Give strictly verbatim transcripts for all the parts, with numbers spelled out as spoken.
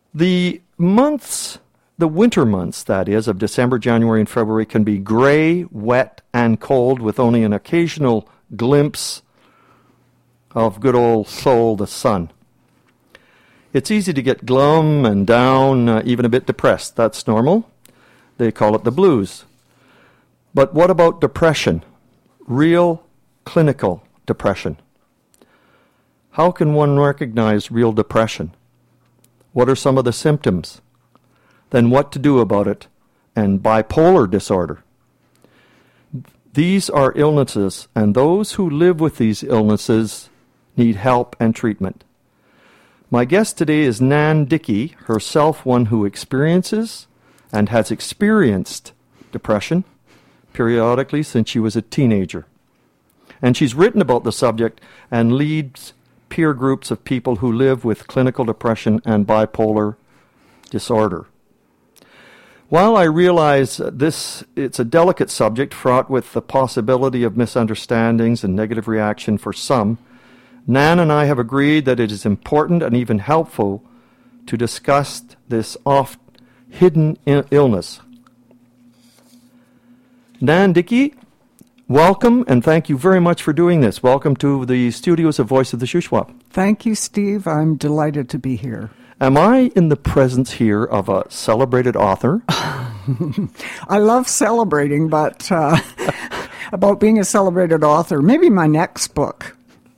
The months, the winter months, that is, of December, January, and February can be gray, wet, and cold with only an occasional glimpse of good old Sol, the sun. It's easy to get glum and down, uh, even a bit depressed. That's normal. They call it the blues. But what about depression? Real clinical depression. How can one recognize real depression? What are some of the symptoms? Then what to do about it? And bipolar disorder. These are illnesses, and those who live with these illnesses need help and treatment. My guest today is Nan Dickey, herself one who experiences and has experienced depression periodically since she was a teenager. And she's written about the subject and leads peer groups of people who live with clinical depression and bipolar disorder. While I realize this, it's a delicate subject fraught with the possibility of misunderstandings and negative reaction for some, Nan and I have agreed that it is important and even helpful to discuss this oft-hidden il- illness. Nan Dickey, welcome, and thank you very much for doing this. Welcome to the studios of Voice of the Shuswap. Thank you, Steve. I'm delighted to be here. Am I in the presence here of a celebrated author? I love celebrating, but uh, about being a celebrated author, maybe my next book.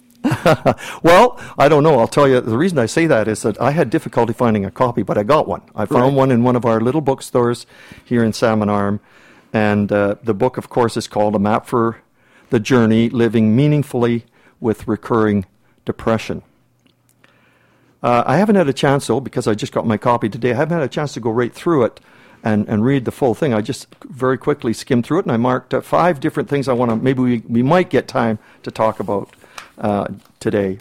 Well, I don't know. I'll tell you, the reason I say that is that I had difficulty finding a copy, but I got one. I found right. one in one of our little bookstores here in Salmon Arm, and uh, the book, of course, is called A Map for the Journey, Living Meaningfully with Recurring Depression. Uh, I haven't had a chance, though, because I just got my copy today, I haven't had a chance to go right through it and, and read the full thing. I just very quickly skimmed through it, and I marked uh, five different things I want to, maybe we, we might get time to talk about uh, today.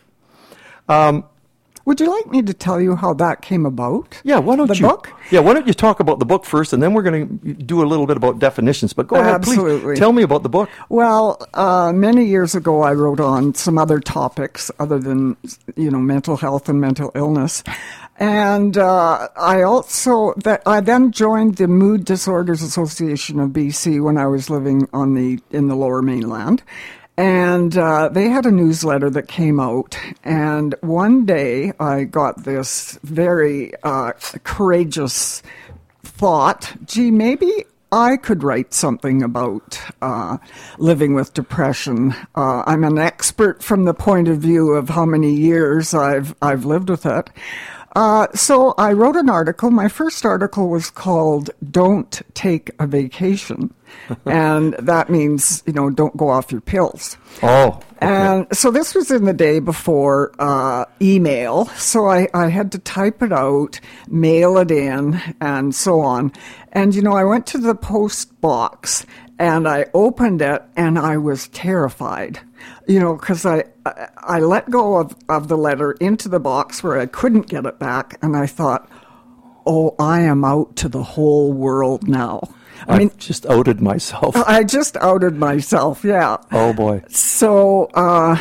Um, Would you like me to tell you how that came about? Yeah, why don't the you? The book? Yeah, why don't you talk about the book first, and then we're going to do a little bit about definitions. But go ahead, Absolutely. Please. Tell me about the book. Well, uh, many years ago, I wrote on some other topics other than, you know, mental health and mental illness. And uh, I also, that I then joined the Mood Disorders Association of B C when I was living on the in the Lower Mainland. And uh, they had a newsletter that came out, and one day I got this very uh, courageous thought, gee, maybe I could write something about uh, living with depression. Uh, I'm an expert from the point of view of how many years I've I've lived with it. Uh, so I wrote an article. My first article was called Don't Take a Vacation. And that means, you know, don't go off your pills. Oh. Okay. And so this was in the day before uh, email. So I, I had to type it out, mail it in, and so on. And, you know, I went to the post box and I opened it and I was terrified. You know, because I, I I let go of, of the letter into the box where I couldn't get it back, and I thought, oh, I am out to the whole world now. I I've mean, just outed myself. I just outed myself, yeah. Oh, boy. So uh,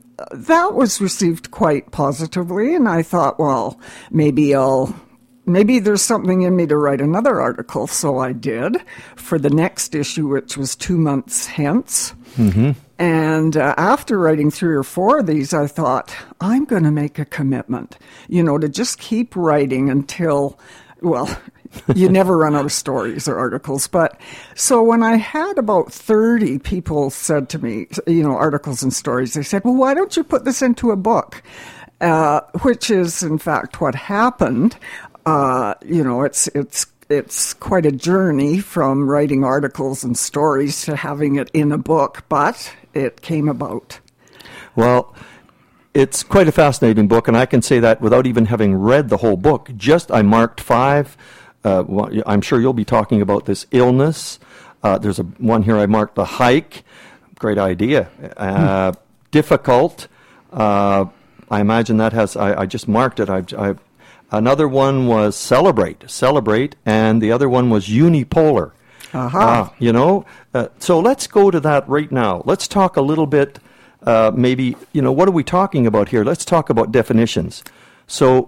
that was received quite positively, and I thought, well, maybe I'll... Maybe there's something in me to write another article, so I did for the next issue, which was two months hence. Mm-hmm. And uh, after writing three or four of these, I thought, I'm going to make a commitment, you know, to just keep writing until, well, you never run out of stories or articles. But so when I had about thirty people said to me, you know, articles and stories, they said, well, why don't you put this into a book? Uh, which is, in fact, what happened. Uh, you know, it's it's it's quite a journey from writing articles and stories to having it in a book, but it came about. Well, it's quite a fascinating book, and I can say that without even having read the whole book. Just I marked five. Uh, well, I'm sure you'll be talking about this illness. Uh, there's a one here I marked the hike. Great idea. Uh, hmm. Difficult. Uh, I imagine that has. I, I just marked it. I. I Another one was celebrate, celebrate, and the other one was unipolar. Uh-huh. Uh, you know, uh, so let's go to that right now. Let's talk a little bit, uh, maybe, you know, what are we talking about here? Let's talk about definitions. So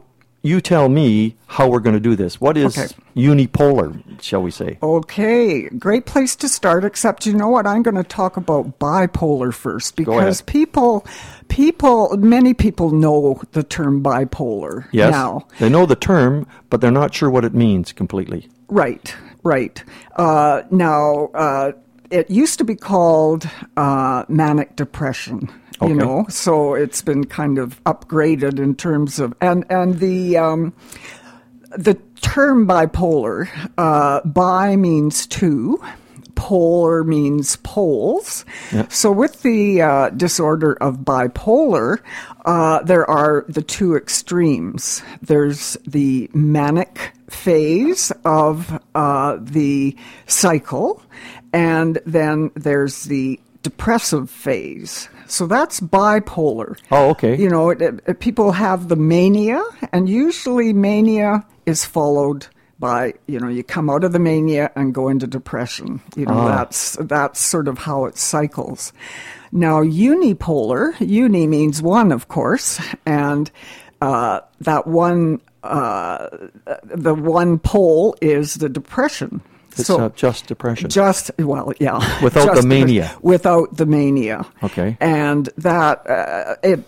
you tell me how we're going to do this. What is Okay. unipolar, shall we say? Okay, great place to start, except you know what? I'm going to talk about bipolar first Go because ahead. people, people, many people know the term bipolar Yes. now. They know the term, but they're not sure what it means completely. Right, right. Uh, now, uh, it used to be called uh, manic depression. Okay. You know, so it's been kind of upgraded in terms of and and the um, the term bipolar. Uh, bi means two. Polar means poles. Yeah. So with the uh, disorder of bipolar, uh, there are the two extremes. There's the manic phase of uh, the cycle, and then there's the depressive phase. So that's bipolar. Oh, okay. You know, it, it, people have the mania, and usually mania is followed by, you know, you come out of the mania and go into depression. You know, Ah. that's that's sort of how it cycles. Now, unipolar, uni means one, of course, and uh, that one, uh, the one pole is the depression. It's so uh, just depression. just, well, yeah. Without just the mania. Without the mania. Okay. And that, uh, it,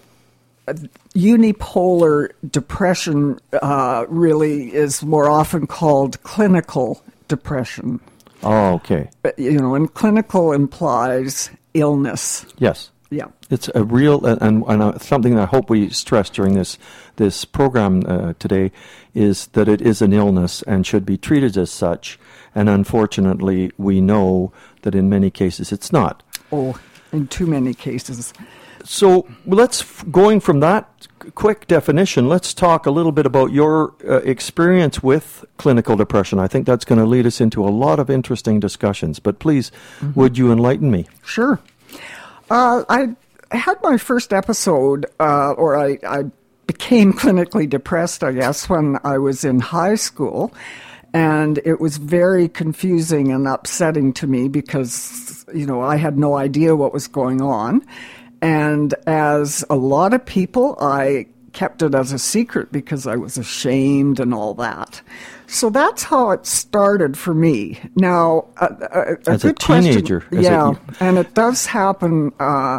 unipolar depression uh, really is more often called clinical depression. Oh, okay. But, you know, and clinical implies illness. Yes. Yeah. It's a real, and, and uh, something I hope we stress during this this program uh, today is that it is an illness and should be treated as such. And unfortunately, we know that in many cases it's not. Oh, in too many cases. So let's, going from that quick definition, let's talk a little bit about your uh, experience with clinical depression. I think that's going to lead us into a lot of interesting discussions. But please, mm-hmm. would you enlighten me? Sure. Uh, I had my first episode, uh, or I, I became clinically depressed, I guess, when I was in high school. And it was very confusing and upsetting to me because, you know, I had no idea what was going on. And as a lot of people, I kept it as a secret because I was ashamed and all that. So that's how it started for me. Now, a, a, a as good a teenager, question, as yeah, a, and it does happen uh,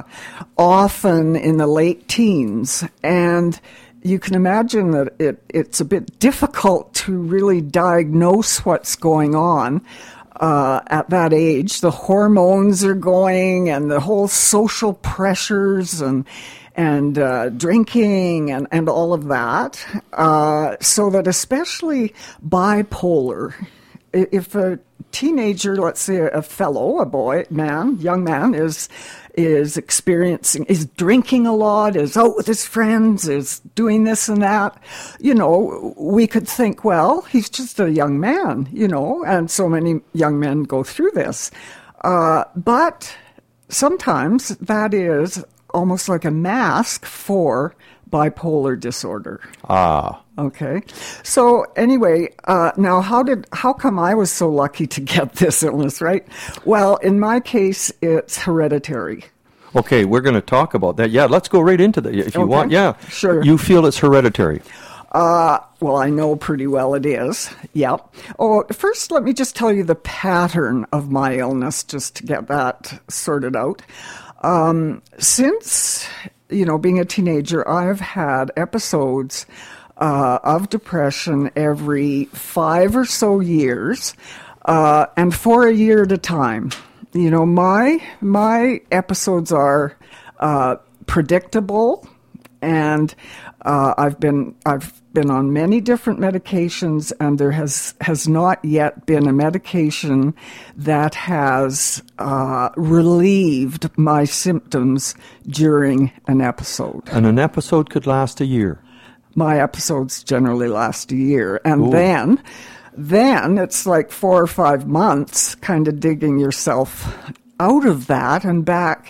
often in the late teens, and you can imagine that it, it's a bit difficult to really diagnose what's going on. Uh, at that age, the hormones are going, and the whole social pressures, and and uh, drinking, and, and all of that. Uh, so that especially bipolar, if a teenager, let's say a fellow, a boy, man, young man, is is experiencing, is drinking a lot, is out with his friends, is doing this and that, you know, we could think, well, he's just a young man, you know, and so many young men go through this. Uh, but sometimes that is almost like a mask for bipolar disorder. Ah. Okay. So anyway, uh, now how did, how come I was so lucky to get this illness, right? Well, in my case, it's hereditary. Okay, we're going to talk about that. Yeah, let's go right into that if you Okay. want. Yeah. Sure. You feel it's hereditary. Uh, well, I know pretty well it is. Yeah. Oh, first, let me just tell you the pattern of my illness, just to get that sorted out. Um, since, you know, being a teenager, I've had episodes uh, of depression every five or so years, uh, and for a year at a time. You know, my my episodes are uh, predictable, and uh, I've been I've been on many different medications, and there has has not yet been a medication that has uh, relieved my symptoms during an episode. And an episode could last a year. My episodes generally last a year, and Ooh. then then it's like four or five months kind of digging yourself out of that and back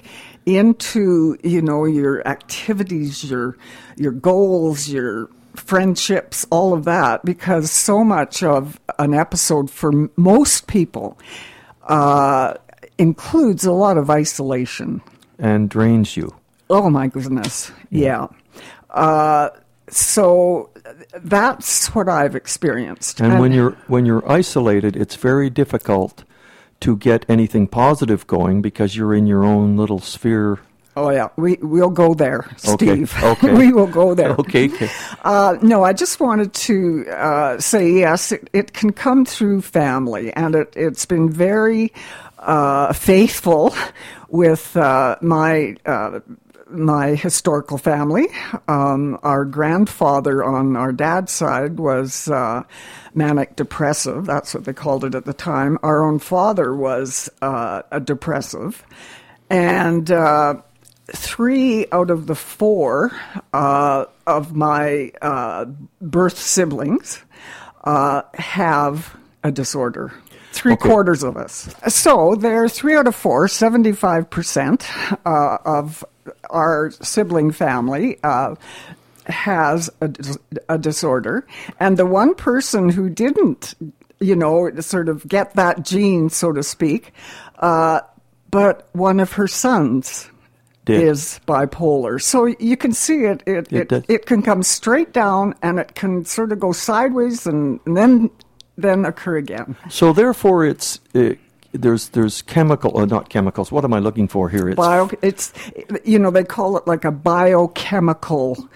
into, you know, your activities, your your goals, your friendships, all of that, because so much of an episode for m- most people uh, includes a lot of isolation. And drains you. Oh, my goodness. Yeah. Uh, so that's what I've experienced. And, and when you're when you're isolated, it's very difficult to get anything positive going because you're in your own little sphere. Oh, yeah. We, we'll go there, Steve. Okay. Okay. We will go there. Okay. okay. Uh, no, I just wanted to uh, say, yes, it, it can come through family, and it, it's been very uh, faithful with uh, my uh, my historical family. Um, our grandfather on our dad's side was uh, manic depressive. That's what they called it at the time. Our own father was uh, a depressive. And uh, three out of the four uh, of my uh, birth siblings uh, have a disorder. Three okay. quarters of us. So they're three out of four, seventy-five percent uh, of our sibling family uh, has a, a disorder. And the one person who didn't, you know, sort of get that gene, so to speak, uh, but one of her sons Did. is bipolar. So you can see it. It, it, it, it can come straight down, and it can sort of go sideways and, and then then occur again. So therefore, it's uh, there's there's chemical, uh, not chemicals. What am I looking for here? It's Bio, it's you know they call it like a biochemical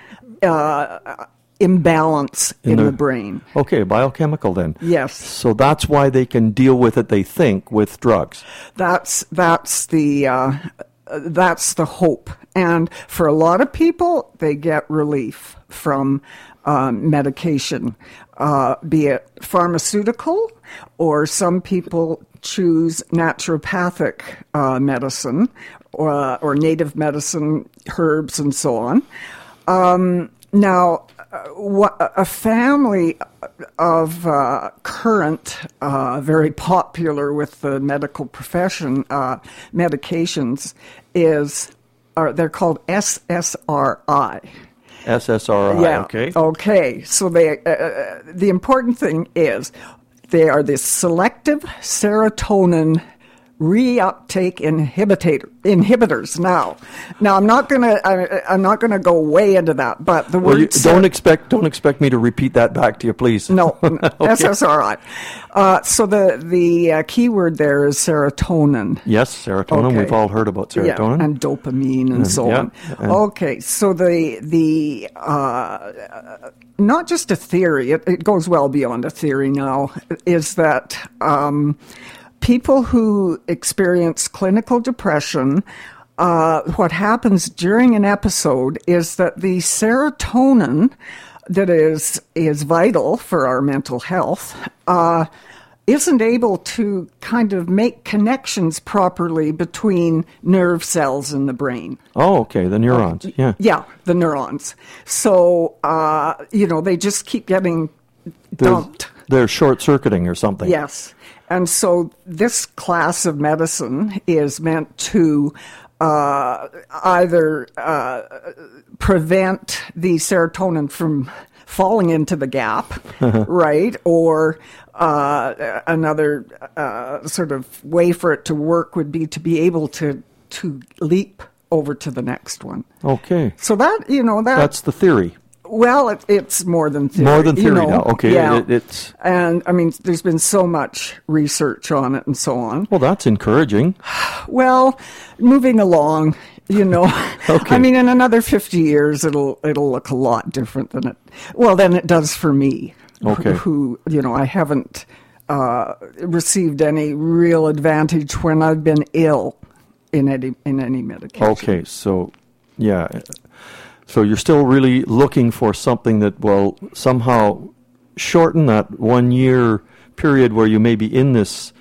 uh, imbalance in, in the, the brain. Okay, biochemical then. Yes. So that's why they can deal with it. They think with drugs. That's that's the. Uh, That's the hope. And for a lot of people, they get relief from um, medication, uh, be it pharmaceutical, or some people choose naturopathic uh, medicine or, or native medicine, herbs, and so on. Um, now, uh, what, a family of uh, current, uh, very popular with the medical profession, uh, medications is, are, they're called S S R I. S S R I, yeah. okay. Okay, so they, uh, the important thing is they are the selective serotonin reuptake inhibitor inhibitors. Now, now I'm not gonna I, I'm not gonna go way into that, but the well, word you, don't expect don't expect me to repeat that back to you, please. No, okay. S S R I. Uh, so the the uh, key word there is serotonin. Yes, serotonin. Okay. We've all heard about serotonin yeah, and dopamine and so yeah, on. And okay, so the the uh, not just a theory. It, it goes well beyond a theory now. Is that um, people who experience clinical depression, uh, what happens during an episode is that the serotonin that is is vital for our mental health uh, isn't able to kind of make connections properly between nerve cells in the brain. Oh, okay, the neurons, uh, yeah. Yeah, the neurons. So, uh, you know, they just keep getting dumped. They're, they're short-circuiting or something. Yes. And so this class of medicine is meant to uh, either uh, prevent the serotonin from falling into the gap, right? Or uh, another uh, sort of way for it to work would be to be able to to leap over to the next one. Okay. So that, you know, that... That's the theory. Well, it, it's more than theory. More than theory you know? now. Okay. Yeah. It, it's and I mean, there's been so much research on it and so on. Well, that's encouraging. Well, moving along, you know. Okay. I mean, in another fifty years, it'll it'll look a lot different than it. Well, than it does for me. Okay. Who, who you know, I haven't uh, received any real advantage when I've been ill in any in any medication. Okay. So, yeah. So you're still really looking for something that will somehow shorten that one-year period where you may be in this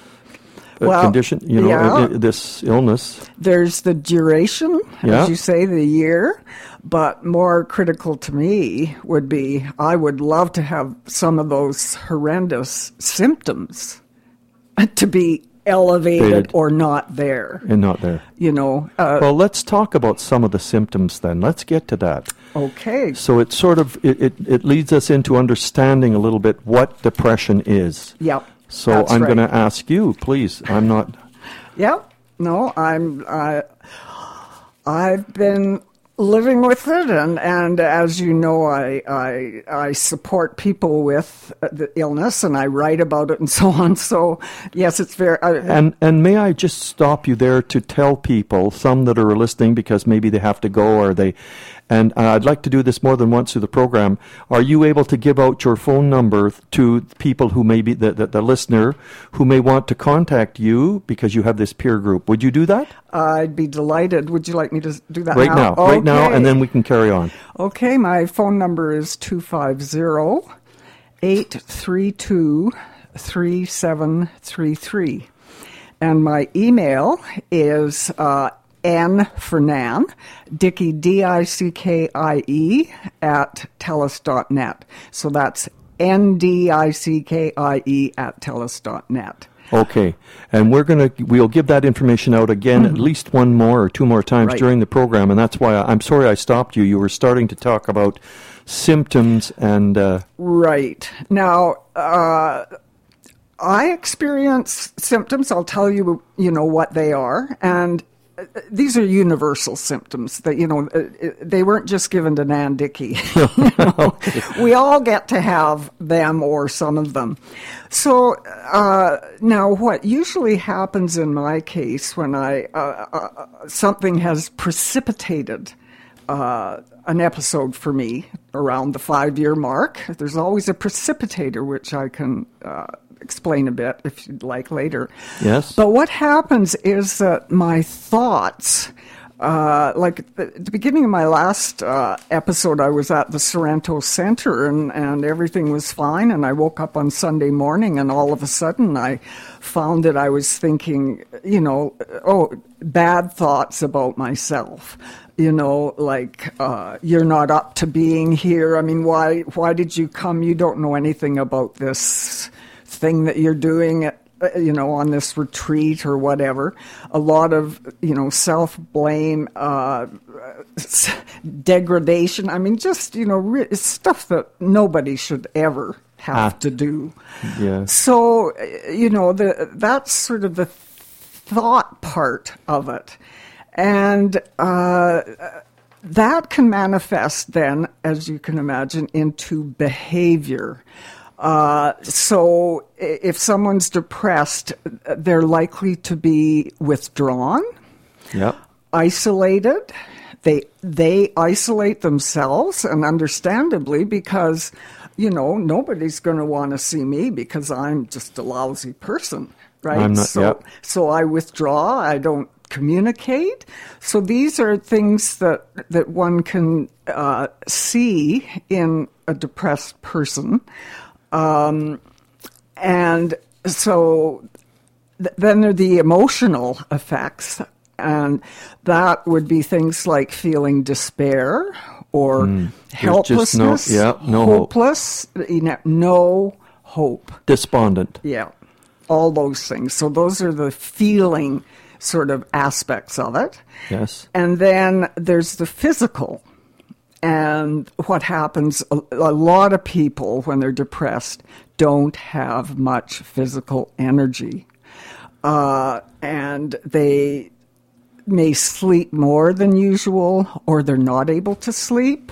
uh, well, condition, you know, yeah. uh, this illness. There's the duration, yeah. as you say, the year. But more critical to me would be I would love to have some of those horrendous symptoms to be elevated Faded. or not there. And not there. You know. Uh, well, let's talk about some of the symptoms then. Let's get to that. Okay. So it sort of, it, it, it leads us into understanding a little bit what depression is. Yep. So that's I'm right. going to ask you, please. I'm not... Yep. No, I'm... I, I've been living with it, and, and as you know, I, I I support people with the illness, and I write about it and so on. So yes, it's very. Uh, and and may I just stop you there to tell people, some that are listening because maybe they have to go or they. And uh, I'd like to do this more than once through the program. Are you able to give out your phone number to people who may be, the, the, the listener, who may want to contact you because you have this peer group? Would you do that? I'd be delighted. Would you like me to do that right now? now? Okay. Right now, and then we can carry on. Okay, my phone number is two five zero, eight three two, three seven three three. And my email is uh, N for Nan, Dickie, D I C K I E, at telus dot net. So that's N D I C K I E at telus dot net. Okay, and we're gonna we'll give that information out again mm-hmm. at least one more or two more times right. during the program, and that's why I, I'm sorry I stopped you. You were starting to talk about symptoms and uh, right now. Uh, I experience symptoms. I'll tell you, you know, what they are, and these are universal symptoms that, you know, they weren't just given to Nan Dickie. You know? We all get to have them or some of them. So uh, now what usually happens in my case when I uh, uh, something has precipitated uh, an episode for me around the five-year mark, there's always a precipitator, which I can uh, explain a bit if you'd like later. Yes. But what happens is that my thoughts, uh, like at the beginning of my last uh, episode, I was at the Sorrento Center and, and everything was fine. And I woke up on Sunday morning and all of a sudden I found that I was thinking, you know, oh, bad thoughts about myself. You know, like, uh, you're not up to being here. I mean, why, why did you come? You don't know anything about this thing that you're doing, at, you know, on this retreat or whatever. A lot of, you know, self-blame, uh, degradation. I mean, just, you know, re- stuff that nobody should ever have ah. to do. Yeah. So, you know, the that's sort of the thought part of it. And uh, that can manifest then, as you can imagine, into behavior. Uh, so if someone's depressed, they're likely to be withdrawn, yep. isolated. They they isolate themselves, and understandably, because, you know, nobody's going to want to see me because I'm just a lousy person, right? I'm not, so, yep. so I withdraw. I don't communicate. So these are things that that one can uh, see in a depressed person. Um, and so th- then there are the emotional effects, and that would be things like feeling despair or mm. helplessness, no, yeah, no hopeless, hope. You know, no hope. Despondent. Yeah, all those things. So those are the feeling sort of aspects of it. Yes. And then there's the physical. And what happens, a, a lot of people, when they're depressed, don't have much physical energy. Uh, and they may sleep more than usual, or they're not able to sleep.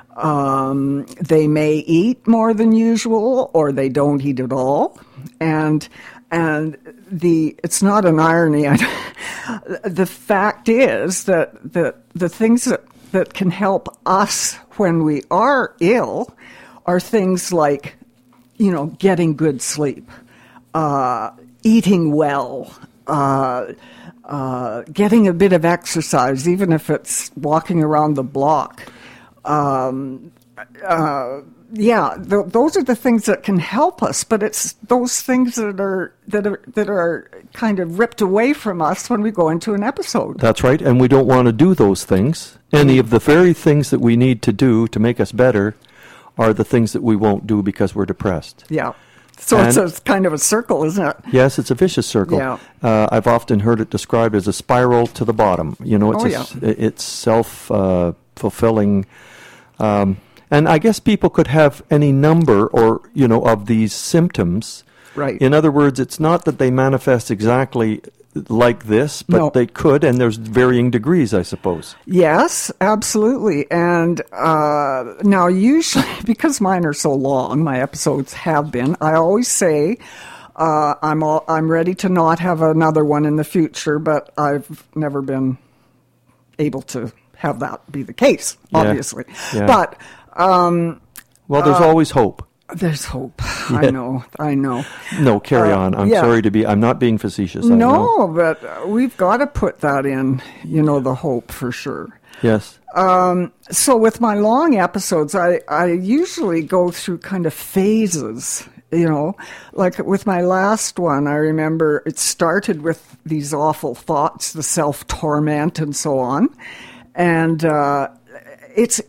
Um, they may eat more than usual, or they don't eat at all. And and the it's not an irony. The fact is that the, the things that that can help us when we are ill are things like, you know, getting good sleep, uh, eating well, uh, uh, getting a bit of exercise, even if it's walking around the block. Um, uh, yeah, th- those are the things that can help us, but it's those things that are that are that are kind of ripped away from us when we go into an episode. That's right, and we don't want to do those things. Any of the very things that we need to do to make us better are the things that we won't do because we're depressed. Yeah. So and it's, a, it's kind of a circle, isn't it? Yes, it's a vicious circle. Yeah. Uh, I've often heard it described as a spiral to the bottom. You know, it's oh, a, yeah. it's self-fulfilling. Uh, um, and I guess people could have any number or, you know, of these symptoms. Right. In other words, it's not that they manifest exactly like this, but No. they could, and there's varying degrees, I suppose. Yes, absolutely. And uh, now, usually, because mine are so long, my episodes have been, I always say uh, I'm all, I'm ready to not have another one in the future, but I've never been able to have that be the case, Yeah. obviously. Yeah. But um, Well, there's Uh, always hope. there's hope. Yeah. I know. I know. No, carry uh, on. I'm yeah. sorry to be, I'm not being facetious. I know. No, but we've got to put that in, you know, the hope for sure. Yes. Um, so with my long episodes, I, I usually go through kind of phases, you know, like with my last one, I remember it started with these awful thoughts, the self-torment and so on. And uh, it's,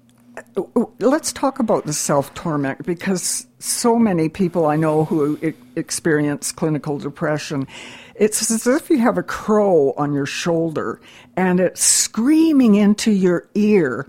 let's talk about the self-torment, because so many people I know who e- experience clinical depression, it's as if you have a crow on your shoulder and it's screaming into your ear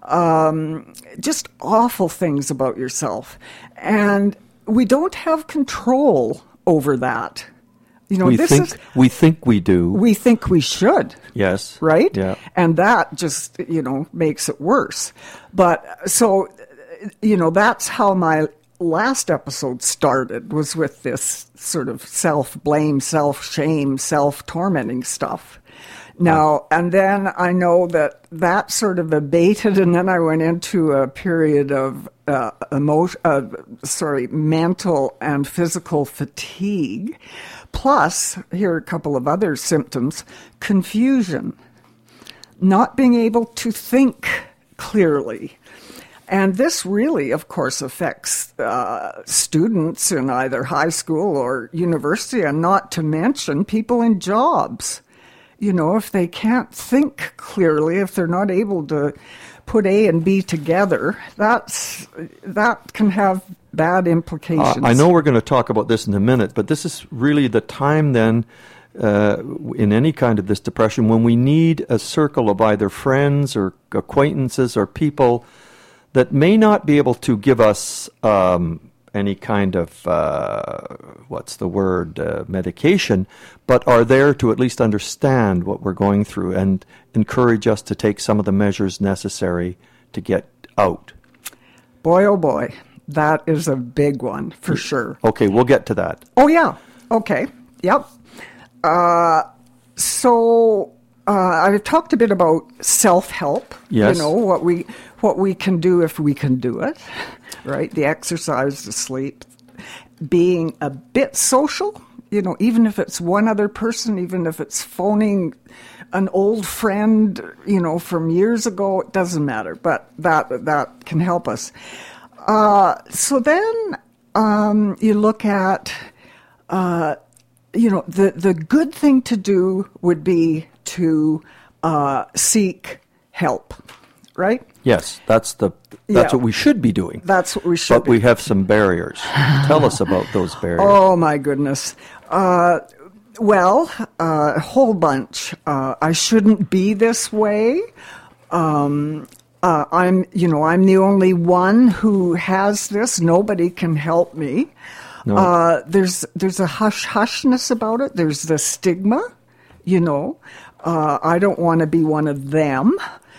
um, just awful things about yourself. And we don't have control over that. You know, we this think is, we think we do. we think we should. Yes. Right? Yeah. And that just, you know, makes it worse. But so, you know, that's how my last episode started, was with this sort of self-blame, self-shame, self-tormenting stuff. Now, and then I know that that sort of abated, and then I went into a period of uh, emotion, uh, sorry, mental and physical fatigue. Plus, here are a couple of other symptoms: confusion, not being able to think clearly. And this really, of course, affects uh, students in either high school or university, and not to mention people in jobs. You know, if they can't think clearly, if they're not able to put A and B together, that's that can have bad implications. Uh, I know we're going to talk about this in a minute, but this is really the time then uh, in any kind of this depression when we need a circle of either friends or acquaintances or people that may not be able to give us um, any kind of, uh, what's the word, uh, medication, but are there to at least understand what we're going through and encourage us to take some of the measures necessary to get out. Boy, oh boy, that is a big one for sure. Okay, we'll get to that. Oh, yeah. Okay. Yep. Uh, so uh, I've talked a bit about self-help. Yes. You know, what we what we can do if we can do it, right? The exercise, the sleep, being a bit social, you know, even if it's one other person, even if it's phoning an old friend, you know, from years ago, it doesn't matter, but that that can help us. Uh, so then um, you look at, uh, you know, the, the good thing to do would be to uh, seek help, right? Yes, that's the that's Yeah. what we should be doing. That's what we should But be. we have some barriers. Tell us about those barriers. Oh, my goodness. Uh, well, uh, a whole bunch. Uh, I shouldn't be this way. Um, uh, I'm, you know, I'm the only one who has this. Nobody can help me. No. Uh, there's there's a hush hushness about it. There's the stigma, you know. Uh, I don't want to be one of them.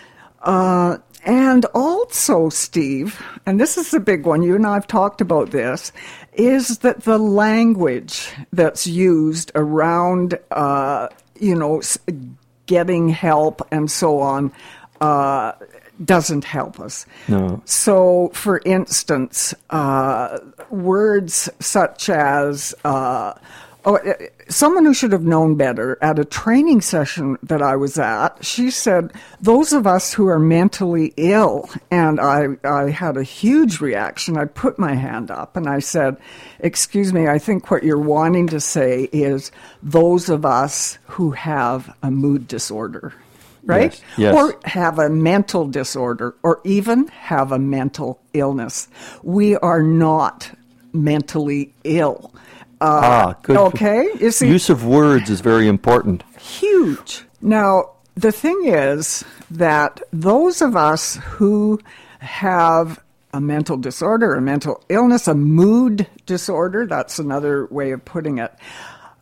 Uh, and also, Steve, and this is the big one, you and I have talked about this, is that the language that's used around, uh, you know, s- getting help and so on, uh, doesn't help us. No. So, for instance, uh, words such as, uh, oh, uh, someone who should have known better at a training session that I was at, she said, those of us who are mentally ill, and I, I had a huge reaction. I put my hand up and I said, excuse me, I think what you're wanting to say is those of us who have a mood disorder. Right? Yes, yes. Or have a mental disorder, or even have a mental illness. We are not mentally ill. Uh, ah, good. Okay? You see, Use of words is very important. huge. Now, the thing is that those of us who have a mental disorder, a mental illness, a mood disorder, that's another way of putting it,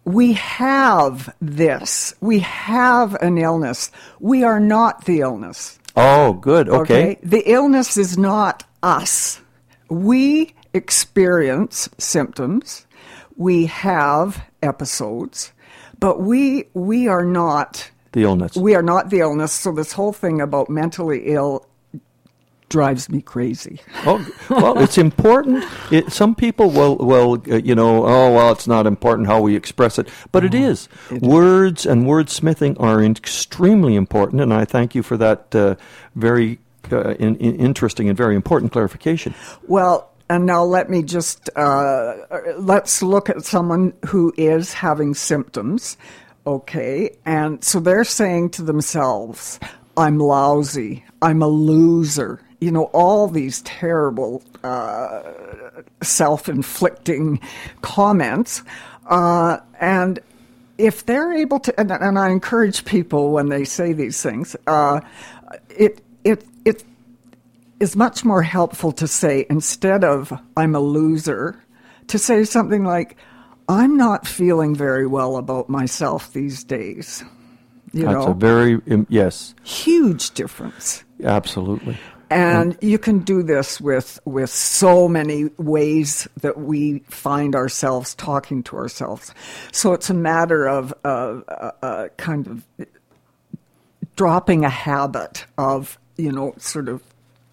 we have this. We have an illness. We are not the illness. Oh, good. Okay. Okay? The illness is not us. We experience symptoms. We have episodes, but we we are not the illness. We are not the illness. So this whole thing about mentally ill drives me crazy. Oh, well, it's important. It, some people will, will uh, you know, oh, well, it's not important how we express it. But it is. It Words is. and wordsmithing are extremely important, and I thank you for that uh, very uh, in, in interesting and very important clarification. Well, and now let me just, uh, let's look at someone who is having symptoms, okay? And so they're saying to themselves, I'm lousy, I'm a loser. You know, all these terrible uh, self-inflicting comments. Uh, and if they're able to, and, and I encourage people when they say these things, uh, it it it is much more helpful to say, instead of I'm a loser, to say something like, I'm not feeling very well about myself these days. You That's know? a very, um, yes. Huge difference. Absolutely. And you can do this with with so many ways that we find ourselves talking to ourselves. So it's a matter of uh, uh, uh, kind of dropping a habit of, you know, sort of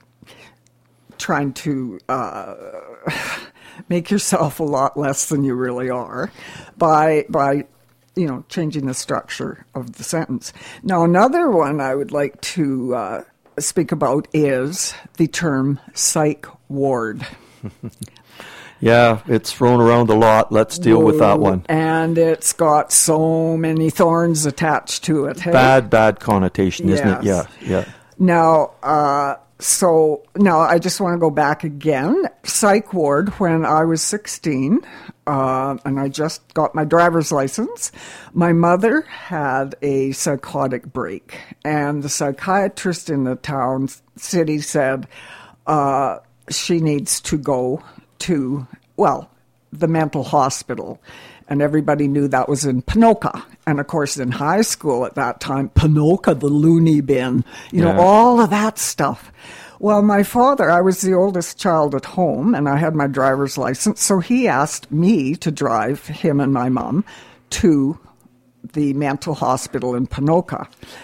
trying to uh, make yourself a lot less than you really are by by you know changing the structure of the sentence. Now, another one I would like to Uh, speak about is the term psych ward. Yeah, it's thrown around a lot. Let's deal with that one. And it's got so many thorns attached to it. Hey? Bad, bad connotation, isn't Yes. it? Yeah, yeah. Now, uh, so now I just want to go back again. Psych ward, when I was sixteen, uh, and I just got my driver's license, my mother had a psychotic break. And the psychiatrist in the town, city said uh, she needs to go to, well, the mental hospital. And everybody knew that was in Ponoka. And, of course, in high school at that time, Ponoka, the loony bin, you know, Yeah. all of that stuff. Well, my father, I was the oldest child at home, and I had my driver's license, so he asked me to drive him and my mom to the mental hospital in Ponoka.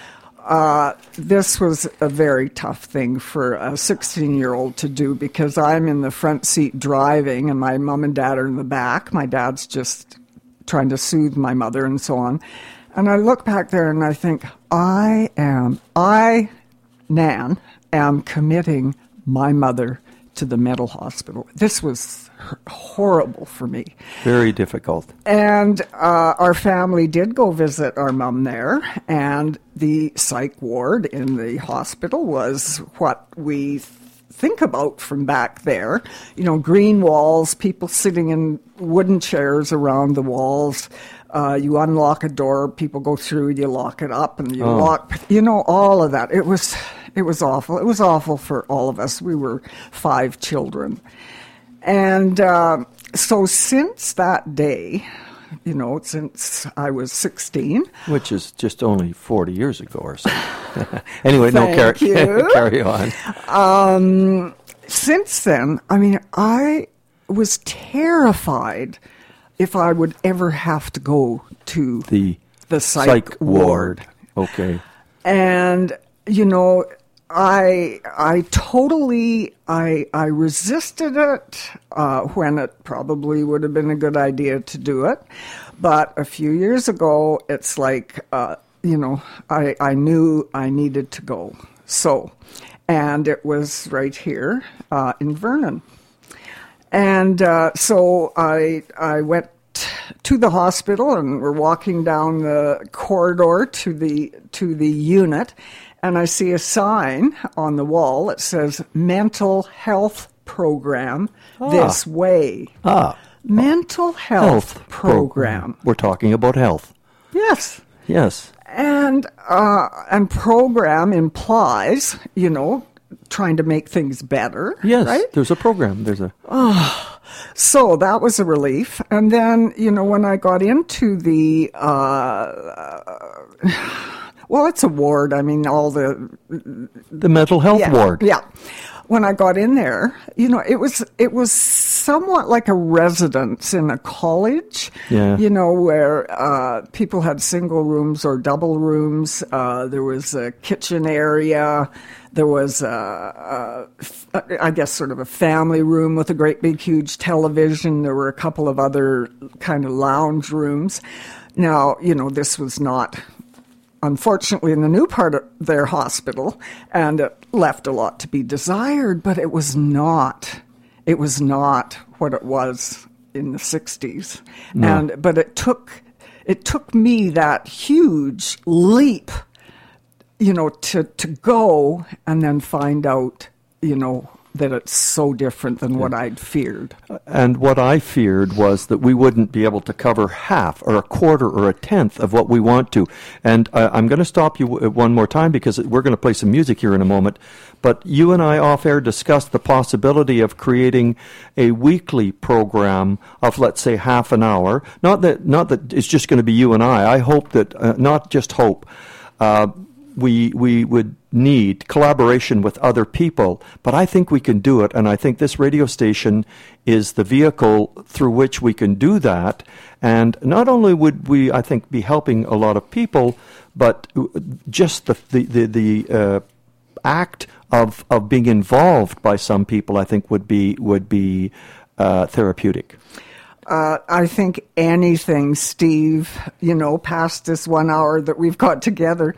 Uh, this was a very tough thing for a sixteen-year-old to do, because I'm in the front seat driving and my mom and dad are in the back. My dad's just trying to soothe my mother and so on. And I look back there and I think, I am, I, Nan, am committing my mother to the mental hospital. This was horrible for me. Very difficult. And uh, our family did go visit our mom there, and the psych ward in the hospital was what we think about from back there. You know, green walls, people sitting in wooden chairs around the walls. Uh, you unlock a door, people go through, you lock it up, and you Oh. lock, you know, all of that. It was, it was awful. It was awful for all of us. We were five children. And uh, so since that day, you know, since I was sixteen. Which is just only forty years ago or so. Anyway, no, Thank carry, you. carry on. Um, since then, I mean, I was terrified if I would ever have to go to The the psych, psych ward. ward. Okay. And, you know, I I totally I I resisted it uh, when it probably would have been a good idea to do it, but a few years ago, it's like uh, you know I I knew I needed to go. So, and it was right here uh, in Vernon, and uh, so I I went to the hospital, and we're walking down the corridor to the to the unit. And I see a sign on the wall that says Mental Health Program Ah. This Way. Ah, Mental Health, Program. We're talking about health. Yes. Yes. And uh, and program implies, you know, trying to make things better. Yes, right? There's a program. There's a. Oh, so that was a relief. And then, you know, when I got into the, uh, well, it's a ward. I mean, all the the mental health yeah, ward. Yeah. When I got in there, you know, it was it was somewhat like a residence in a college, yeah. you know, where uh, people had single rooms or double rooms. Uh, there was a kitchen area. There was, a, a, I guess, sort of a family room with a great big huge television. There were a couple of other kind of lounge rooms. Now, you know, this was not, unfortunately, in the new part of their hospital, and it left a lot to be desired, but it was not, it was not what it was in the sixties. No. And, but it took, it took me that huge leap, you know, to, to go and then find out, you know, that it's so different than what I'd feared. And what I feared was that we wouldn't be able to cover half or a quarter or a tenth of what we want to. And uh, I'm going to stop you w- one more time because we're going to play some music here in a moment. But you and I off-air discussed the possibility of creating a weekly program of, let's say, half an hour. Not that, not that it's just going to be you and I. I hope that, uh, not just hope, uh, we we would need collaboration with other people, but I think we can do it, and I think this radio station is the vehicle through which we can do that. And not only would we, I think, be helping a lot of people, but just the the the, the uh, act of of being involved by some people, I think, would be would be uh, therapeutic. Uh, I think anything, Steve, you know, past this one hour that we've got together,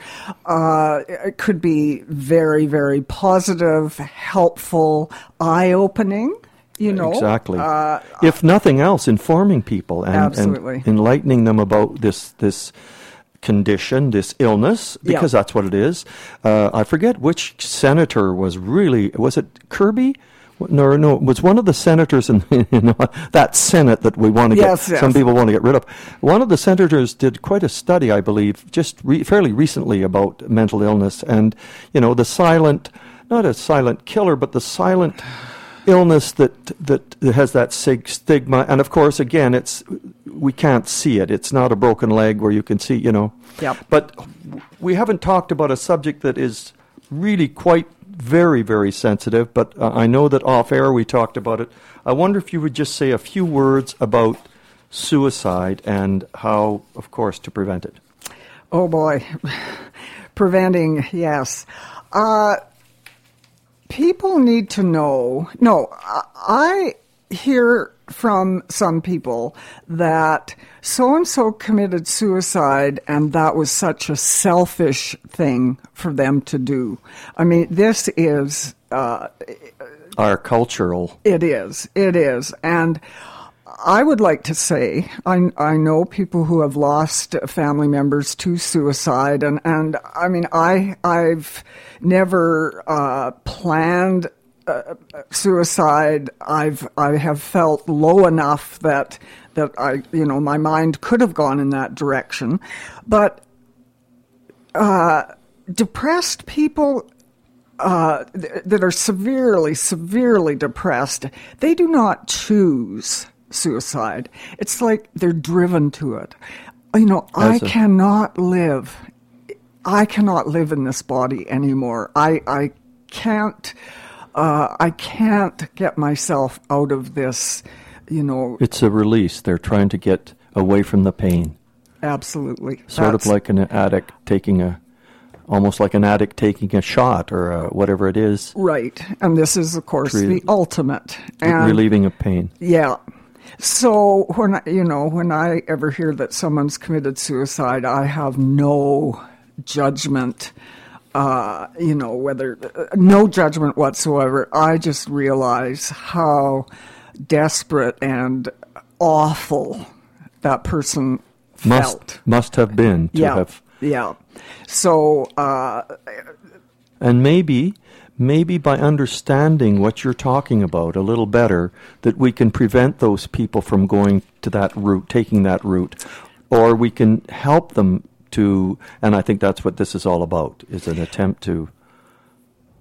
uh, it could be very, very positive, helpful, eye-opening, you know. Exactly. Uh, if nothing else, informing people and, absolutely. and enlightening them about this this condition, this illness, because yeah. that's what it is. Uh, I forget which senator was really, was it Kirby? No, no, it was one of the senators in, in that Senate that we want to yes, get, yes. some people want to get rid of. One of the senators did quite a study, I believe, just re- fairly recently about mental illness and, you know, the silent, not a silent killer, but the silent illness that, that has that sig- stigma. And of course, again, it's, we can't see it. It's not a broken leg where you can see, you know. Yep. But we haven't talked about a subject that is really quite very, very sensitive, but uh, I know that off-air we talked about it. I wonder if you would just say a few words about suicide and how, of course, to prevent it. Oh, boy. Preventing, yes. Uh, people need to know. No, I hear from some people that so-and-so committed suicide and that was such a selfish thing for them to do. I mean, this is... Uh, Our cultural... It is. It is. And I would like to say, I, I know people who have lost family members to suicide, and, and I mean, I, I've never uh, planned Uh, suicide. I've I have felt low enough that that I you know my mind could have gone in that direction, but uh, depressed people uh, th- that are severely severely depressed, they do not choose suicide. It's like they're driven to it. You know, As I a- cannot live. I cannot live in this body anymore. I I can't. Uh, I can't get myself out of this, you know. It's a release. They're trying to get away from the pain. Absolutely. Sort That's, of like an addict taking a, almost like an addict taking a shot or a, whatever it is. Right. And this is, of course, Re- the ultimate. And, relieving of pain. Yeah. So when I, you know, when I ever hear that someone's committed suicide, I have no judgment. Uh, you know, whether uh, no judgment whatsoever. I just realize how desperate and awful that person Must felt. must have been to Yeah, have. yeah. So, uh, And maybe, maybe by understanding what you're talking about a little better, that we can prevent those people from going to that route, taking that route, or we can help them to, and I think that's what this is all about, is an attempt to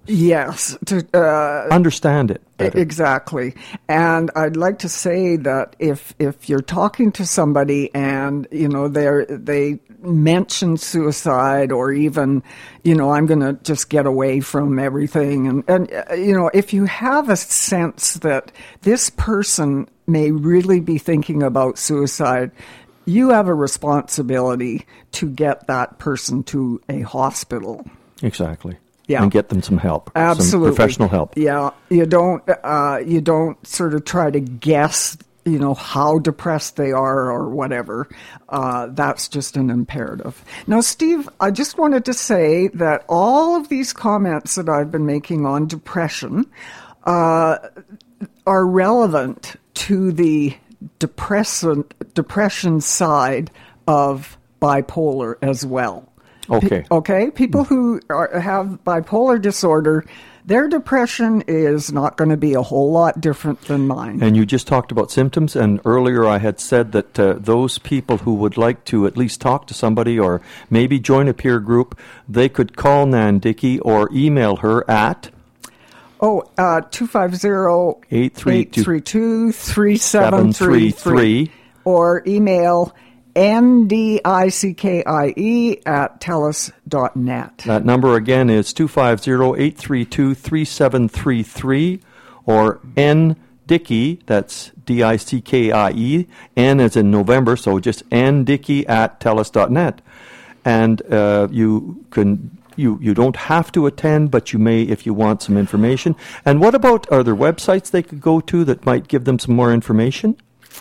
Yes, to uh, understand it better. Exactly. And I'd like to say that if if you're talking to somebody and, you know, they they mention suicide, or even, you know, I'm going to just get away from everything, and and uh, you know, if you have a sense that this person may really be thinking about suicide, you have a responsibility to get that person to a hospital. Exactly. Yeah. And get them some help. Absolutely. Some professional help. Yeah. You don't uh, you don't sort of try to guess, you know, how depressed they are or whatever. Uh, that's just an imperative. Now, Steve, I just wanted to say that all of these comments that I've been making on depression uh, are relevant to the depression depression side of bipolar as well. Okay. Pe- okay. People who are, have bipolar disorder, their depression is not going to be a whole lot different than mine. And you just talked about symptoms, and earlier I had said that uh, those people who would like to at least talk to somebody or maybe join a peer group, they could call Nan Dickey or email her at Oh, uh, two five zero, eight three two, three seven three three or email N D I C K I E at telus dot net. That number again is two five zero, eight three two, three seven three three or N Dickey, that's D I C K I E, N as in November, so just N Dickey at telus dot net. And uh, you can... You you don't have to attend, but you may if you want some information. And what about, are there websites they could go to that might give them some more information?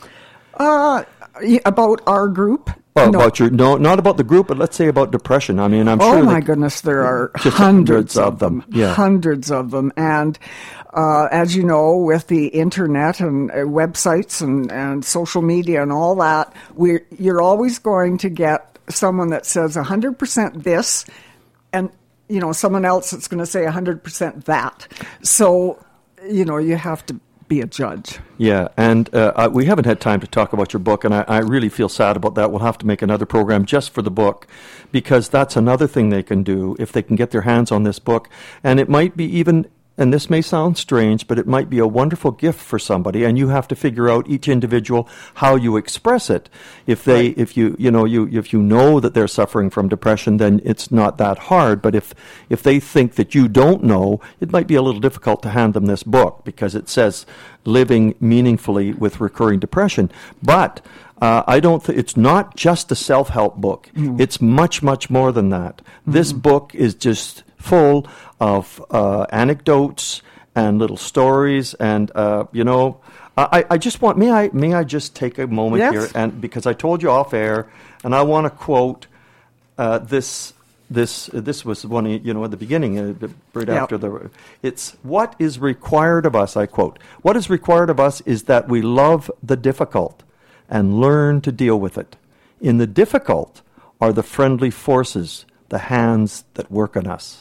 Uh, about our group? Well, no. about your, no, not about the group, but let's say about depression. I mean, I'm oh sure. Oh my that, goodness, there are just hundreds, hundreds of them. Yeah. Hundreds of them. And uh, as you know, with the internet and uh, websites and, and social media and all that, we're, you're always going to get someone that says one hundred percent this, and, you know, someone else that's going to say one hundred percent that. So, you know, you have to be a judge. Yeah, and uh, I, we haven't had time to talk about your book, and I, I really feel sad about that. We'll have to make another program just for the book, because that's another thing they can do if they can get their hands on this book. And it might be even... And this may sound strange, but it might be a wonderful gift for somebody, and you have to figure out each individual how you express it. If they, right. if you, you know, you if you know that they're suffering from depression, then it's not that hard. But if if they think that you don't know, it might be a little difficult to hand them this book because it says living meaningfully with recurring depression. But uh, I don't. Th- it's not just a self-help book. Mm. It's much, much more than that. Mm-hmm. This book is just full of uh, anecdotes and little stories, and uh, you know, I, I just want may I may I just take a moment yes. here, and because I told you off air, and I want to quote uh, this this uh, this was one you know at the beginning, uh, right yep. after the. It's what is required of us. I quote: "What is required of us is that we love the difficult and learn to deal with it. In the difficult are the friendly forces, the hands that work on us."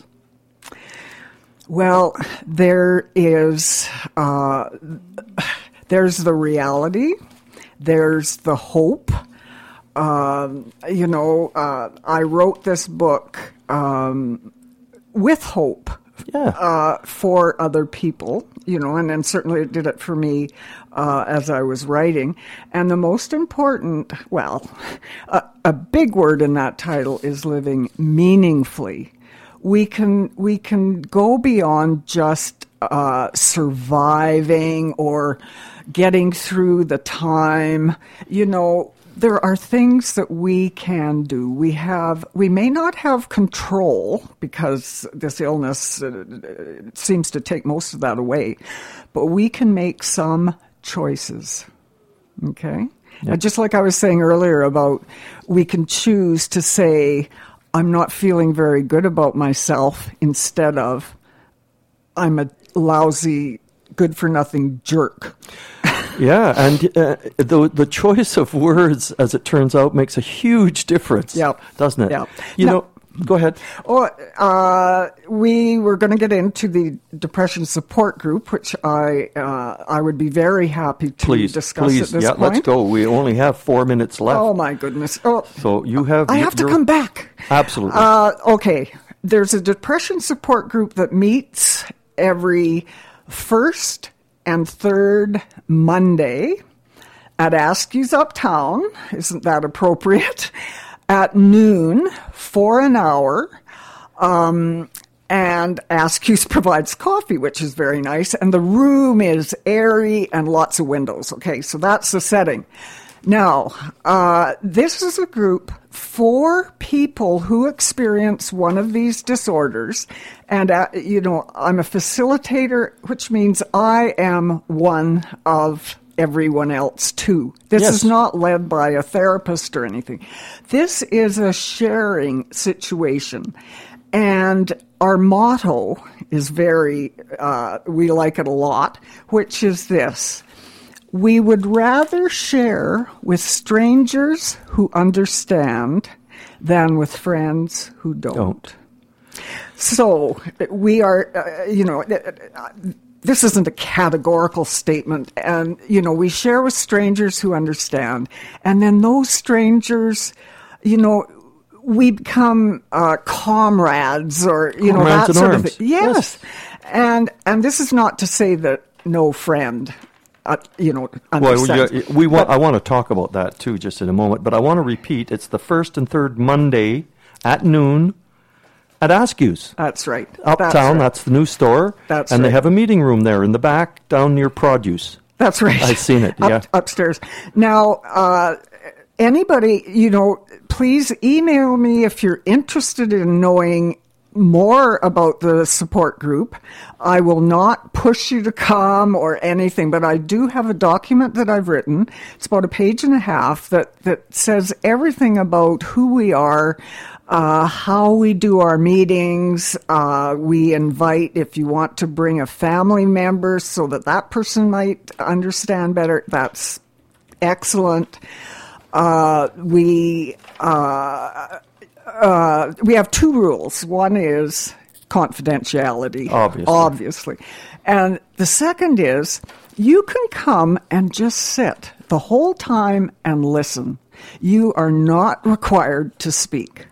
Well, there is, uh, there's the reality, there's the hope. Um, you know, uh, I wrote this book um, with hope yeah. uh, for other people, you know, and then certainly it did it for me uh, as I was writing. And the most important, well, a, a big word in that title is living meaningfully. We can we can go beyond just uh, surviving or getting through the time. You know, there are things that we can do. We have we may not have control because this illness uh, seems to take most of that away, but we can make some choices. Okay, yep. And just like I was saying earlier about we can choose to say, I'm not feeling very good about myself, instead of I'm a lousy, good-for-nothing jerk. Yeah, and uh, the the choice of words, as it turns out, makes a huge difference, yep. doesn't it? Yep. You now, know, go ahead. Oh, uh, we were going to get into the depression support group, which I uh, I would be very happy to please, discuss please. at this yeah, point. Let's go. We only have four minutes left. Oh, my goodness. Oh, so you have... I have to come back. Absolutely. Uh, okay. there's a depression support group that meets every first and third Monday at Askew's Uptown. Isn't that appropriate? At noon for an hour. Um, and Askew's provides coffee, which is very nice. And the room is airy and lots of windows. Okay, so that's the setting. Now, uh, this is a group for people who experience one of these disorders. And, uh, you know, I'm a facilitator, which means I am one of everyone else, too. This yes. is not led by a therapist or anything. This is a sharing situation. And our motto is very, uh, we like it a lot, which is this. We would rather share with strangers who understand than with friends who don't. Don't. So we are, uh, you know, this isn't a categorical statement. And, you know, we share with strangers who understand. And then those strangers, you know, we become uh, comrades or, you know, comrades that sort arms. of thing. Yes. yes. And, and this is not to say that no friend Uh, you know, well, we, we want. But, I want to talk about that too, just in a moment. But I want to repeat: it's the first and third Monday at noon at Askew's. That's right. Uptown. That's, right. That's the new store. That's and right. they have a meeting room there in the back, down near Produce. That's right. I've seen it. Up, yeah, upstairs. Now, uh, anybody, you know, please email me if you're interested in knowing more about the support group. I will not push you to come or anything, but I do have a document that I've written. It's about a page and a half that, that says everything about who we are, uh, how we do our meetings. Uh, we invite, if you want to bring a family member so that that person might understand better, that's excellent. Uh, we, uh, Uh, we have two rules. One is confidentiality. Obviously. Obviously. And the second is you can come and just sit the whole time and listen. You are not required to speak.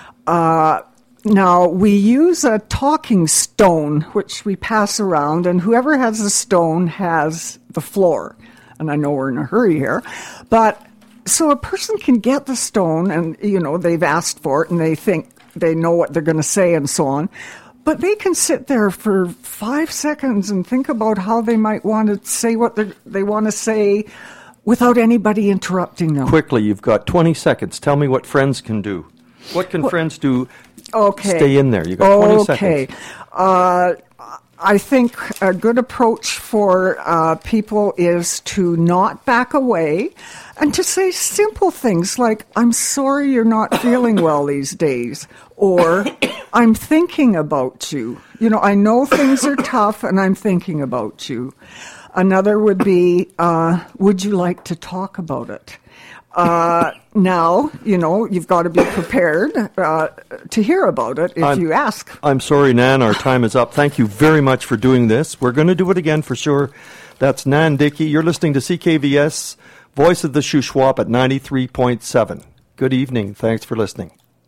Uh, now, we use a talking stone, which we pass around, and whoever has the stone has the floor. And I know we're in a hurry here, but so a person can get the stone and, you know, they've asked for it and they think they know what they're going to say and so on. But they can sit there for five seconds and think about how they might want to say what they want to say without anybody interrupting them. Quickly, you've got twenty seconds. Tell me what friends can do. What can well, friends do? Okay. Stay in there. You've got twenty okay. seconds. Okay. Uh, I think a good approach for uh, people is to not back away and to say simple things like, I'm sorry you're not feeling well these days, or I'm thinking about you. You know, I know things are tough and I'm thinking about you. Another would be, uh, would you like to talk about it? Uh, now, you know, you've got to be prepared uh, to hear about it if I'm, you ask. I'm sorry, Nan, our time is up. Thank you very much for doing this. We're going to do it again for sure. That's Nan Dickey. You're listening to C K V S, Voice of the Shuswap at ninety-three point seven. Good evening. Thanks for listening.